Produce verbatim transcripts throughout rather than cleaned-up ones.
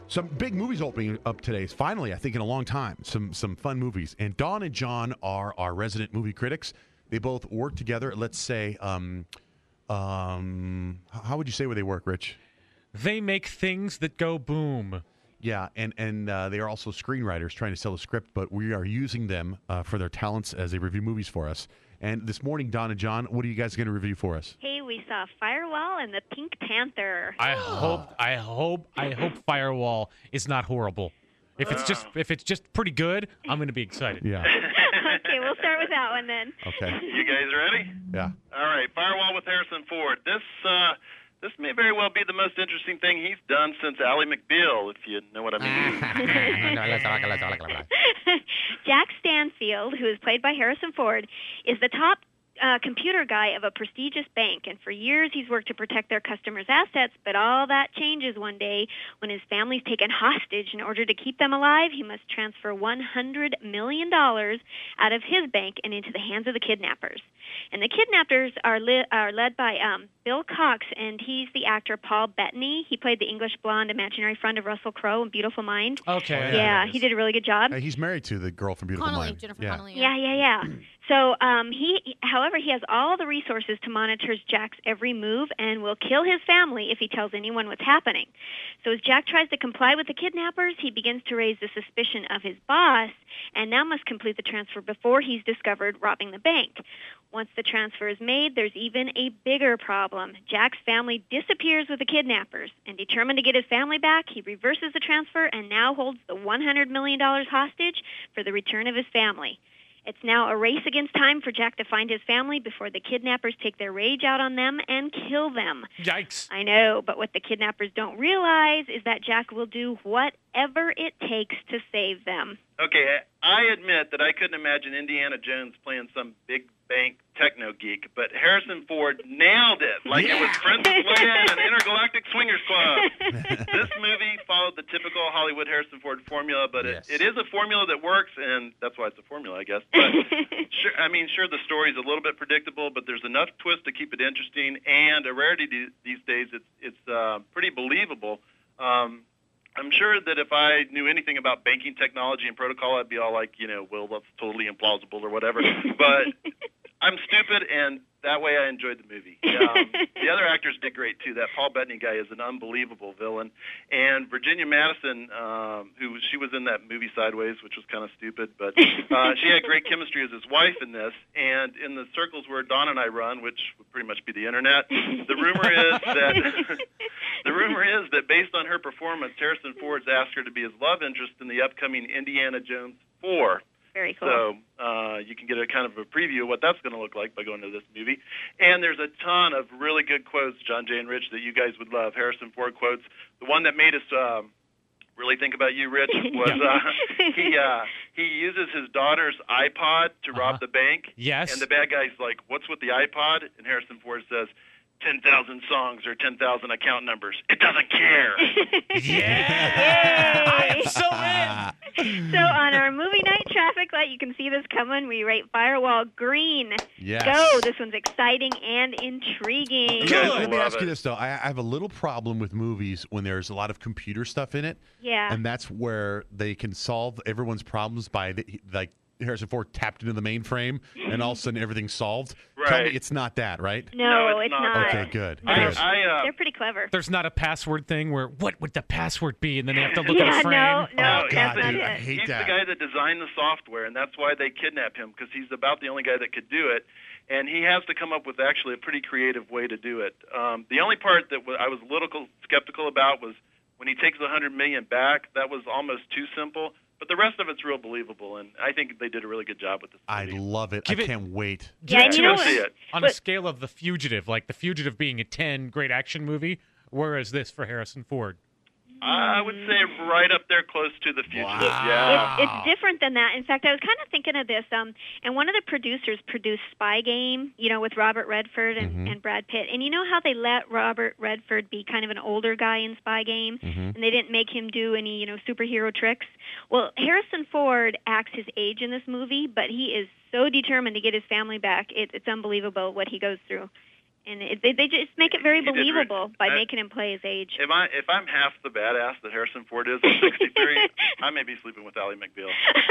Some big movies opening up today. Finally, I think in a long time, some some fun movies. And Dawn and John are our resident movie critics. They both work together. Let's say, um, um, how would you say where they work, Rich? They make things that go boom. Yeah, and and uh, they are also screenwriters trying to sell a script, but we are using them uh, for their talents as they review movies for us. And this morning, Dawn and John, what are you guys going to review for us? Hey, we saw Firewall and the Pink Panther. I hope, I hope, I hope Firewall is not horrible. If it's just, if it's just pretty good, I'm going to be excited. Yeah. Okay, we'll start with that one then. Okay. You guys ready? Yeah. All right, Firewall with Harrison Ford. This uh, this may very well be the most interesting thing he's done since Ally McBeal, if you know what I mean. Jack Stanfield, who is played by Harrison Ford, is the top uh, computer guy of a prestigious bank, and for years he's worked to protect their customers' assets, but all that changes one day when his family's taken hostage. In order to keep them alive, he must transfer one hundred million dollars out of his bank and into the hands of the kidnappers. And the kidnappers are, li- are led by um, Bill Cox, and he's the actor Paul Bettany. He played the English blonde imaginary friend of Russell Crowe in Beautiful Mind. Okay. Yeah, he did a really good job. Uh, he's married to the girl from Beautiful Connelly, Mind. Jennifer yeah. Connelly. Yeah, yeah, yeah. So, um, he, however, he has all the resources to monitor Jack's every move and will kill his family if he tells anyone what's happening. So as Jack tries to comply with the kidnappers, he begins to raise the suspicion of his boss and now must complete the transfer before he's discovered robbing the bank. Once the transfer is made, there's even a bigger problem. Jack's family disappears with the kidnappers, and determined to get his family back, he reverses the transfer and now holds the one hundred million dollars hostage for the return of his family. It's now a race against time for Jack to find his family before the kidnappers take their rage out on them and kill them. Yikes. I know, but what the kidnappers don't realize is that Jack will do whatever it takes to save them. Okay, I admit that I couldn't imagine Indiana Jones playing some big bank techno geek, but Harrison Ford nailed it like Yeah. it was Princess Leia and Intergalactic Swingers Club. This movie followed the typical Hollywood Harrison Ford formula, but Yes. it, it is a formula that works, and that's why it's a formula, I guess. But sure, I mean, sure, the story's a little bit predictable, but there's enough twist to keep it interesting, and a rarity de- these days. It's it's uh, pretty believable. Um, I'm sure that if I knew anything about banking technology and protocol, I'd be all like, you know, well, that's totally implausible or whatever. But I'm stupid, and that way I enjoyed the movie. Um, the other actors did great, too. That Paul Bettany guy is an unbelievable villain. And Virginia Madison, um, who she was in that movie Sideways, which was kind of stupid, but uh, she had great chemistry as his wife in this. And in the circles where Dawn and I run, which would pretty much be the Internet, the rumor is that the rumor is that based on her performance, Harrison Ford's asked her to be his love interest in the upcoming Indiana Jones four. Very cool. So uh, you can get a kind of a preview of what that's going to look like by going to this movie. And there's a ton of really good quotes, John Jay and Rich, that you guys would love. Harrison Ford quotes. The one that made us um, really think about you, Rich, was uh, he uh, he uses his daughter's iPod to Uh-huh. rob the bank. Yes. And the bad guy's like, "What's with the iPod?" And Harrison Ford says, ten thousand songs or ten thousand account numbers. It doesn't care. Yeah. I am so in. So on our movie night traffic light, you can see this coming. We rate Firewall green. Yes. Go. This one's exciting and intriguing. Good. guys Let me love ask you it. this, though. I, I have a little problem with movies when there's a lot of computer stuff in it. Yeah. And that's where they can solve everyone's problems by, the, like, Harrison Ford tapped into the mainframe, and all of a sudden everything's solved. Tell me Right. it's not that, right? No, No, it's it's not. not. Okay, good. I, good. I, uh, They're pretty clever. There's not a password thing where, what would the password be? And then they have to look Yeah, at a frame. no, no, Oh, that's God, not dude, it. I hate he's that. the guy that designed the software, and that's why they kidnapped him, because he's about the only guy that could do it. And he has to come up with actually a pretty creative way to do it. Um, the only part that w- I was a little skeptical about was when he takes the one hundred million dollars back. That was almost too simple. But the rest of it's real believable, and I think they did a really good job with this I movie. love it. Give I it- can't wait. Yeah, and you Go know see what? it. On a But- scale of The Fugitive, like The Fugitive being a ten, great action movie, where is this for Harrison Ford? I would say right up there close to The Fugitive. Wow. Yeah. It's, it's different than that. In fact, I was kind of thinking of this. Um, and one of the producers produced Spy Game, you know, with Robert Redford and, Mhm. and Brad Pitt. And you know how they let Robert Redford be kind of an older guy in Spy Game, Mhm. and they didn't make him do any, you know, superhero tricks. Well, Harrison Ford acts his age in this movie, but he is so determined to get his family back. It, it's unbelievable what he goes through. And it, they, they just make it very He did re- believable by I- making him play his age. If I if I'm half the badass that Harrison Ford is at sixty-three, I may be sleeping with Ally McBeal.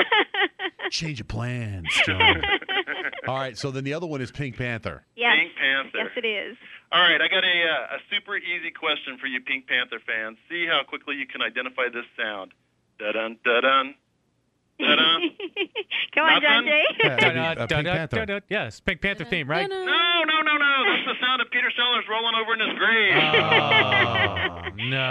Change of plans, John. All right, so then the other one is Pink Panther. Yes. Pink Panther. Yes, it is. All right, I got a uh, a super easy question for you, Pink Panther fans. See how quickly you can identify this sound. Da dun da dun. Da dun. Come on, John Nothing? Jay. Yeah, Da- it'd be, da- uh, da- Pink da- Panther. da- da- Yes, Pink Panther theme, right? No, no, no, no. That's the sound of Peter Sellers rolling over in his grave. Oh,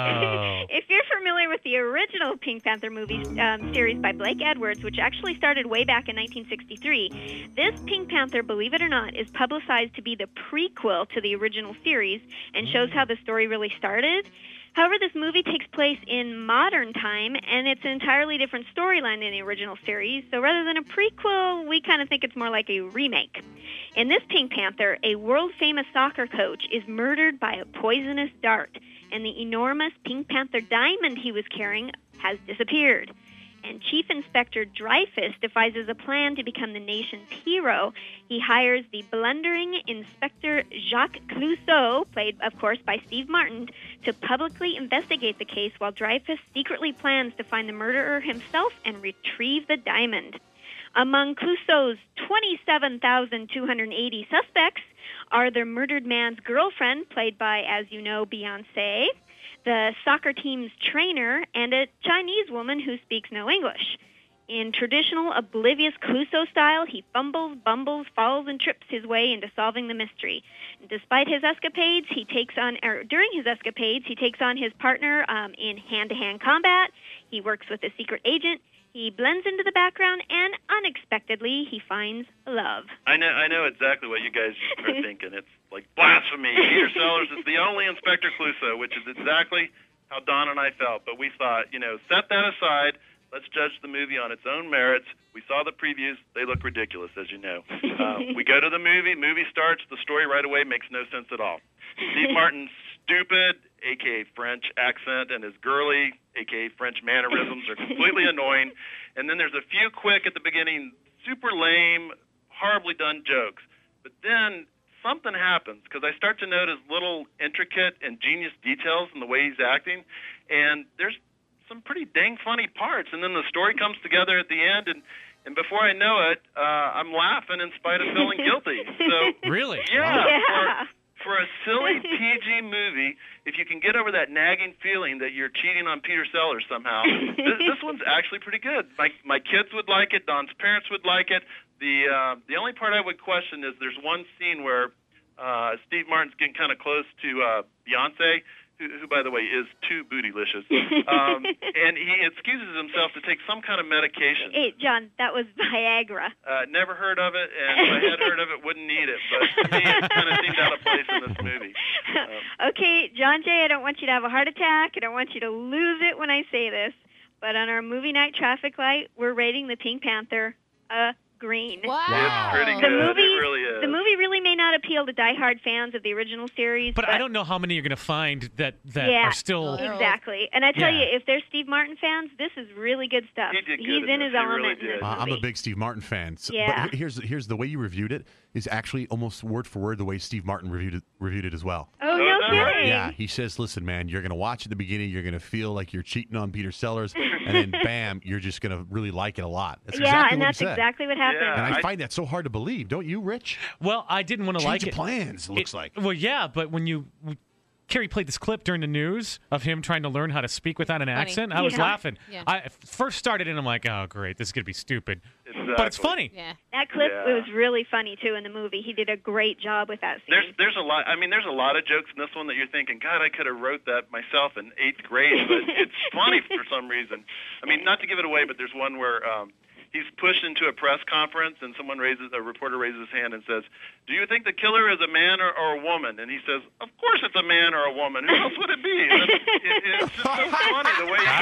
no. If you're familiar with the original Pink Panther movie um, series by Blake Edwards, which actually started way back in nineteen sixty-three, this Pink Panther, believe it or not, is publicized to be the prequel to the original series and shows how the story really started. However, this movie takes place in modern time, and it's an entirely different storyline than the original series. So rather than a prequel, we kind of think it's more like a remake. In this Pink Panther, a world-famous soccer coach is murdered by a poisonous dart, and the enormous Pink Panther diamond he was carrying has disappeared. And Chief Inspector Dreyfus devises a plan to become the nation's hero. He hires the blundering Inspector Jacques Clouseau, played, of course, by Steve Martin, to publicly investigate the case while Dreyfus secretly plans to find the murderer himself and retrieve the diamond. Among Clouseau's twenty-seven thousand two hundred eighty suspects are the murdered man's girlfriend, played by, as you know, Beyoncé, the soccer team's trainer, and a Chinese woman who speaks no English. In traditional oblivious Clouseau style, he fumbles, bumbles, falls, and trips his way into solving the mystery. Despite his escapades, he takes on, or during his escapades, he takes on his partner um, in hand-to-hand combat. He works with a secret agent. He blends into the background, and unexpectedly, he finds love. I know, I know exactly what you guys are thinking. It's like blasphemy. Peter Sellers is the only Inspector Clouseau, which is exactly how Don and I felt. But we thought, you know, set that aside. Let's judge the movie on its own merits. We saw the previews. They look ridiculous, as you know. Uh, we go to the movie. Movie starts. The story right away makes no sense at all. Steve Martin's stupid, a k a. French accent, and his girly, a k a. French mannerisms are completely annoying. And then there's a few quick at the beginning, super lame, horribly done jokes. But then something happens because I start to notice little intricate and genius details in the way he's acting. And there's some pretty dang funny parts. And then the story comes together at the end, and, and before I know it, uh, I'm laughing in spite of feeling guilty. So Really? yeah, Yeah. For, for a silly P G movie, if you can get over that nagging feeling that you're cheating on Peter Sellers somehow, this, this one's actually pretty good. My my kids would like it. Don's parents would like it. The uh, the only part I would question is there's one scene where uh, Steve Martin's getting kind of close to uh, Beyonce, who, who, by the way, is too bootylicious. Um, and he excuses himself to take some kind of medication. Hey, John, that was Viagra. Uh, never heard of it, and if I had heard of it, wouldn't need it. But to me, it kind of seemed out of place in this movie. Um, Okay, John Jay, I don't want you to have a heart attack. I don't want you to lose it when I say this. But on our movie night traffic light, we're rating the Pink Panther a green. Wow. It's pretty The good. movie, it really is. the movie really may not appeal to diehard fans of the original series, But I don't know how many you're going to find that, that Yeah. are still. Oh. exactly. And I tell Yeah. you, if they're Steve Martin fans, this is really good stuff. He did good He's in in this. his He element really in did. this Uh, I'm movie. a big Steve Martin fan. So, Yeah. But here's here's the way you reviewed it is actually almost word for word the way Steve Martin reviewed it reviewed it as well. Oh, Oh, no is that right? kidding. Yeah, he says, "Listen, man, you're gonna watch at the beginning. You're gonna feel like you're cheating on Peter Sellers, and then bam, you're just gonna really like it a lot." That's Yeah, exactly and what that's he said. exactly what happened. Yeah. And I, I- find that so hard to believe, don't you, Rich? Well, I didn't want to Change like of it. plans. It looks It- like. Well, yeah, but when you. Carrie played this clip during the news of him trying to learn how to speak without an accent. I was Yeah. laughing. Yeah. I first started and I'm like, oh, great, this is going to be stupid. Exactly. But it's funny. Yeah. That clip Yeah. it was really funny too in the movie. He did a great job with that scene. There's there's a lot. I mean, there's a lot of jokes in this one that you're thinking, God, I could have wrote that myself in eighth grade, but it's funny for some reason. I mean, not to give it away, but there's one where um, he's pushed into a press conference, and someone raises a reporter raises his hand and says, "Do you think the killer is a man or, or a woman?" And he says, "Of course it's a man or a woman. Who else would it be?" And it, it, it's just so funny the way he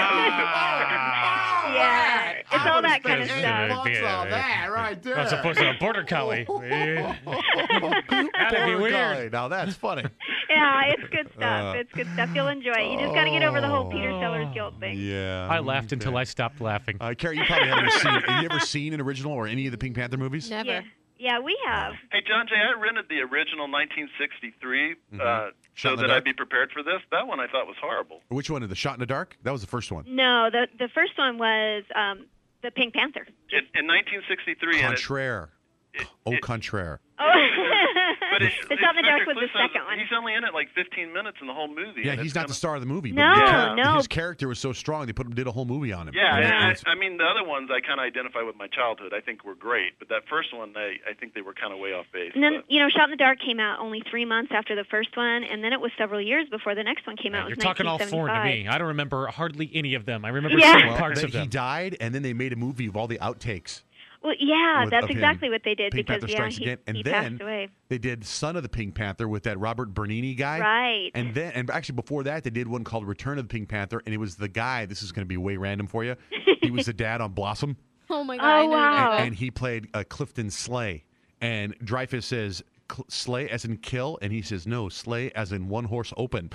Ah. yeah, it's I all would've that kind of spent stuff. eight bucks Yeah. on that right there. As opposed to a border collie. Yeah. That'd be Poor weird. guy. Now that's funny. Yeah, it's good stuff. Uh, it's good stuff. You'll enjoy it. You just got to get over the whole Peter Sellers guilt thing. Yeah. I laughed until I stopped laughing. Uh, Carrie, you probably haven't seen. Have you ever seen an original or any of the Pink Panther movies? Never. Yeah. Yeah, we have. Hey, John Jay, I rented the original nineteen sixty-three Mhm. uh, Shot so in the that Dark? I'd be prepared for this. That one I thought was horrible. Which one? The Shot in the Dark? That was the first one. No, the the first one was um, the Pink Panther. In, in nineteen sixty-three, and it, Contraire. it, Oh, it, contraire. Oh, but it, the Shot in the Dark was Inspector the Clouseau, second one. He's only in it like fifteen minutes in the whole movie. Yeah, and he's it's not kinda, the star of the movie. No, but the char- no. His character was so strong, they put him did a whole movie on him. Yeah, And and it I, was- I mean the other ones I kind of identify with my childhood. I think were great, but that first one, I, I think they were kind of way off base. And then, but- you know, Shot in the Dark came out only three months after the first one, and then it was several years before the next one came out. You're It was talking all foreign to nineteen me. I don't remember hardly any of them. I remember Yeah. certain Well, parts then of them. he died, and then they made a movie of all the outtakes. Well, yeah, With- that's of him. exactly what they did Pink because Panther yeah, Strikes he, Again, and he then passed away. they did Son of the Pink Panther with that Robert Bernini guy. Right. And then, and actually before that, they did one called Return of the Pink Panther, and it was the guy. This is going to be way random for you. He was the dad on Blossom, Oh my god! Oh, I never knew wow. that. and he played uh, Clifton Slay. And Dreyfus says Cl- Slay as in kill, and he says no, Slay as in one horse open.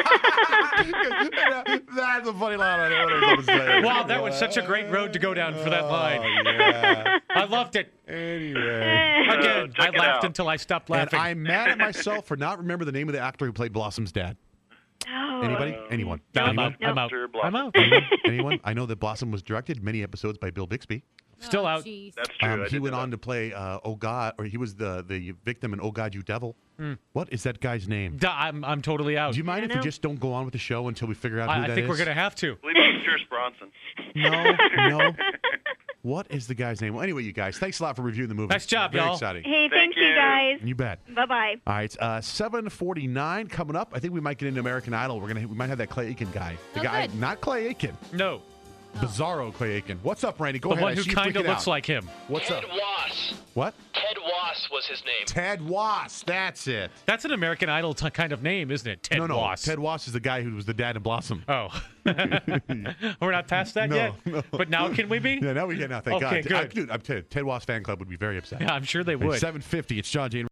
That's a funny line. I don't know what to say. Wow, that was such a great road to go down for that line. Oh, yeah. I loved it. Anyway. Again, I check it laughed out. until I stopped And laughing. I'm mad at myself for not remember the name of the actor who played Blossom's dad. Oh. Anybody? Anyone? No, I'm Anyone? out. I'm out. Mister I'm Blossom. out. Anyone? Anyone? I know that Blossom was directed many episodes by Bill Bixby. Still Oh, out. jeez. That's true. Um, I he did went know on that. to play uh, Oh God, or he was the the victim in Oh God, You Devil. What is that guy's name? Duh, I'm, I'm totally out. Do you mind I if know. we just don't go on with the show until we figure out who I, I that think we're is? going to have to. I believe it was Pierce Bronson. No, no. What is the guy's name? Well, anyway, you guys, thanks a lot for reviewing the movie. Nice job, Very y'all. exciting. Hey, Thank thank you you. guys. You bet. Bye bye. All right, uh, seven forty-nine coming up. I think we might get into American Idol. We're gonna we might have that Clay Aiken guy. The Oh, guy, good. not Clay Aiken, No. Bizarro Clay Aiken. What's up, Randy? Go The ahead. one I who see you kind of freaking looks out. like him. What's Ted up? Wass. What? Ted Wass was his name. Ted Wass. That's it. That's an American Idol t- kind of name, isn't it? Ted no, no. Wass. Ted Wass is the guy who was the dad in Blossom. Oh. We're not past that No, yet? no. But now can we be? Yeah, now we get now. Thank Okay, God. good. I, dude, I'm Ted, Ted Wass fan club would be very upset. Yeah, I'm sure they would. seven fifty. It's John Jane.